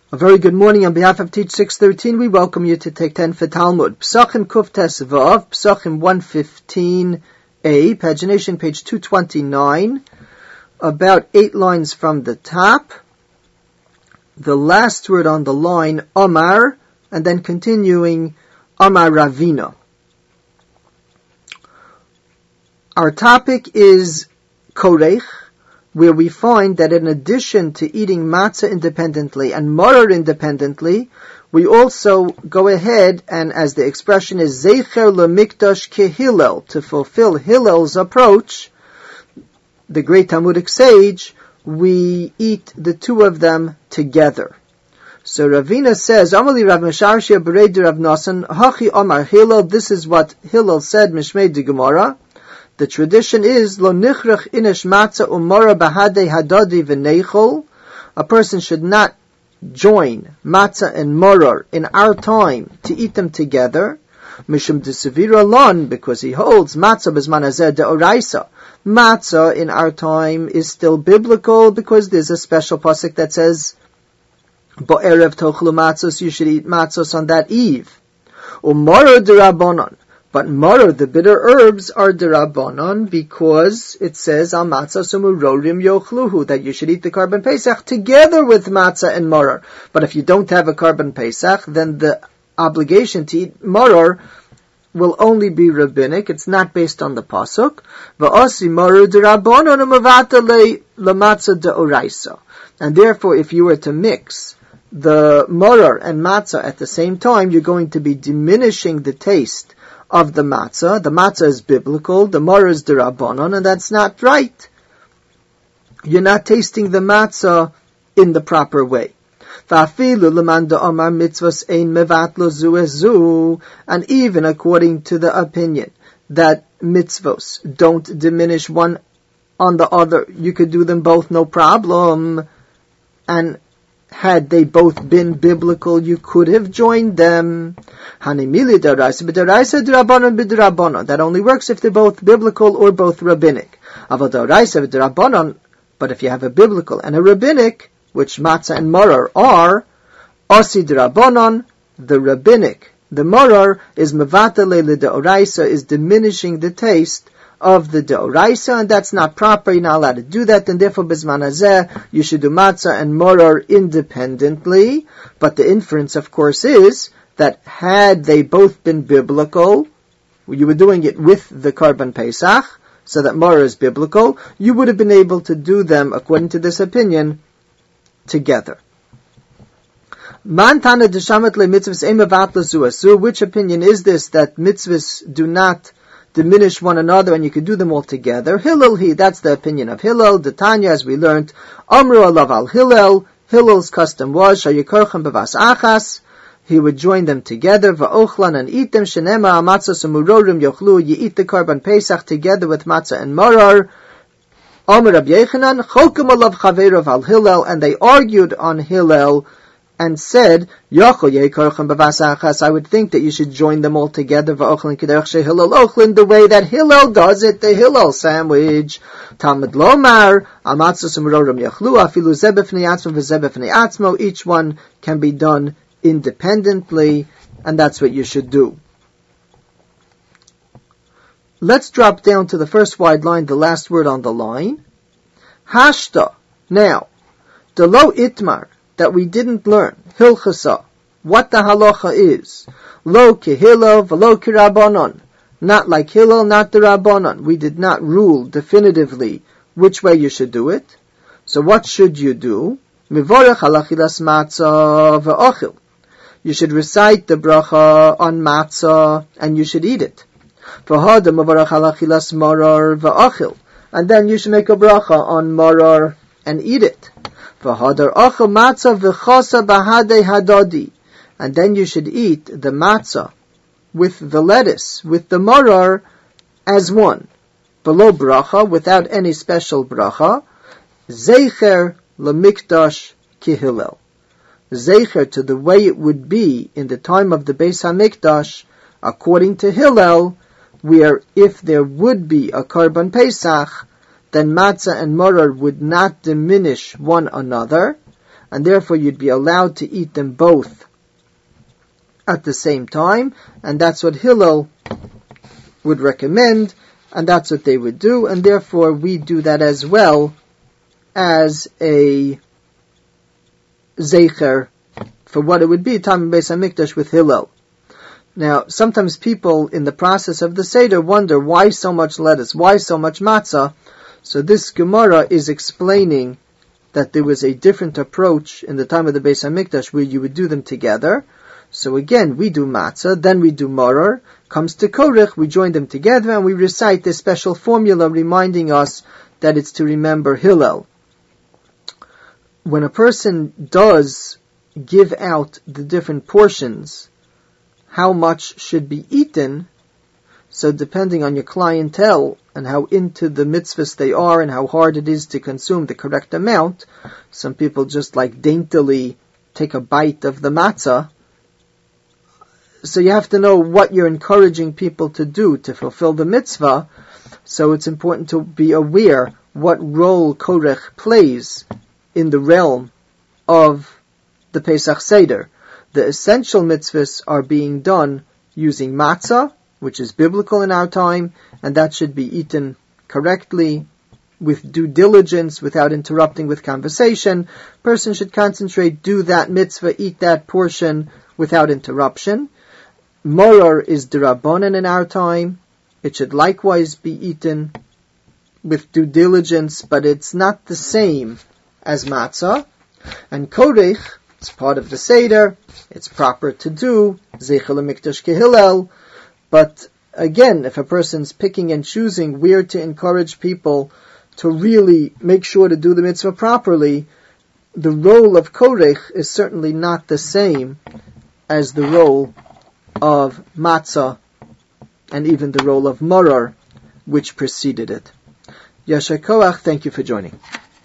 A very good morning on behalf of Teach 613. We welcome you to take 10 for Talmud. Psachim Kuf Tes Vav, Psachim 115a, pagination page 229, about 8 lines from the top. The last word on the line, Amar, and then continuing, Amar Ravina. Our topic is Korech, where we find that in addition to eating matzah independently and maror independently, we also go ahead and, as the expression is, Zeicher lemikdash ke Hillel, to fulfill Hillel's approach, the great Talmudic sage, we eat the two of them together. So Ravina says, Amali Rav Mesharshia Bereidu Rav Nasan, Hachi Amar Hillel, this is what Hillel said, Mishmei de Gemara. The tradition is, Lo nichrach inish matzah umara bahadei hadadi v'neichol. A person should not join matzah and maror in our time to eat them together. Mishum desevira lon, because he holds matzah b'zman hazeh de'oraisa. Matzah in our time is still biblical because there's a special pasuk that says, Bo'erev tochlu matzos, you should eat matzos on that eve. Umara d'Rabbanan. But maror, the bitter herbs, are d'Rabbanan because it says al matzah sumurorim yochluhu, that you should eat the Karban Pesach together with matzah and maror. But if you don't have a Karban Pesach, then the obligation to eat maror will only be rabbinic. It's not based on the pasuk. Va'asi maror d'Rabbanan umavata lematzah de'oraisa. And therefore, if you were to mix the maror and matzah at the same time, you're going to be diminishing the taste of the matzah. The matzah is biblical, the maror is d'Rabbanan, and that's not right. You're not tasting the matzah in the proper way. And even according to the opinion that mitzvos don't diminish one on the other, you could do them both no problem, and had they both been biblical, you could have joined them. That only works if they're both biblical or both rabbinic. But if you have a biblical and a rabbinic, which matzah and maror are, osi d'Rabbanan, the rabbinic, the maror is mevatale l'de'oraisa, is diminishing the taste of the de'oraisa, and that's not proper. You're not allowed to do that, and therefore bizman hazeh you should do matzah and maror independently. But the inference, of course, is that had they both been biblical, you were doing it with the Karban Pesach, so that maror is biblical, you would have been able to do them, according to this opinion, together. Which opinion is this, that mitzvahs do not diminish one another and you can do them all together? Hillel that's the opinion of Hillel. The Tanya, as we learned, Amru alav al Hillel, Hillel's custom was, shayikorchem bevas achas, he would join them together, va'ochlan, and eat them, shenema matzah sumurorim yochlu, you eat the Karban Pesach together with matzah and maror. Amr Rabbi Yechanan, chokem alav chaveirav al Hillel, and they argued on Hillel, and said, I would think that you should join them all together, the way that Hillel does it, the Hillel sandwich. Talmud lomar, each one can be done independently, and that's what you should do. Let's drop down to the first wide line, the last word on the line. Hashta. Now, the lo itmar, that we didn't learn, hilchasa, what the halacha is, lo ki Hillel v'lo ki Rabbanan, not like Hillel, not the Rabbanan. We did not rule definitively which way you should do it. So what should you do? Mivorech al achilas matzah v'ochil. You should recite the bracha on matzah and you should eat it. V'hada mivorech al achilas maror v'ochil. And then you should make a bracha on maror and eat it. And then you should eat the matzah with the lettuce, with the maror, as one. Below bracha, without any special bracha. Zeicher lemikdash ki Hillel. Zeicher, to the way it would be in the time of the Beis HaMikdash, according to Hillel, where if there would be a Karban Pesach, then matzah and maror would not diminish one another. and therefore you'd be allowed to eat them both at the same time, and that's what Hillel would recommend, and that's what they would do, and therefore we do that as well as a Zeicher for what it would be Tam Beis HaMikdash with Hillel. Now, sometimes people in the process of the Seder wonder why so much lettuce, why so much matzah. So this Gemara is explaining that there was a different approach in the time of the Beis HaMikdash where you would do them together. So again, we do matzah, then we do maror. Comes to korech, we join them together and we recite this special formula reminding us that it's to remember Hillel. When a person does give out the different portions, how much should be eaten, so depending on your clientele and how into the mitzvahs they are and how hard it is to consume the correct amount, some people just like daintily take a bite of the matzah. So you have to know what you're encouraging people to do to fulfill the mitzvah. So it's important to be aware what role korech plays in the realm of the Pesach Seder. The essential mitzvahs are being done using matzah, which is biblical in our time, and that should be eaten correctly, with due diligence, without interrupting with conversation. Person should concentrate, do that mitzvah, eat that portion without interruption. Maror is d'Rabbanan in our time. It should likewise be eaten with due diligence, but it's not the same as matzah. And korech, it's part of the Seder, it's proper to do, Zeicher LeMikdash Kehillel, but again, if a person's picking and choosing where to encourage people to really make sure to do the mitzvah properly, the role of korech is certainly not the same as the role of matzah and even the role of maror, which preceded it. Yasher Koach, thank you for joining.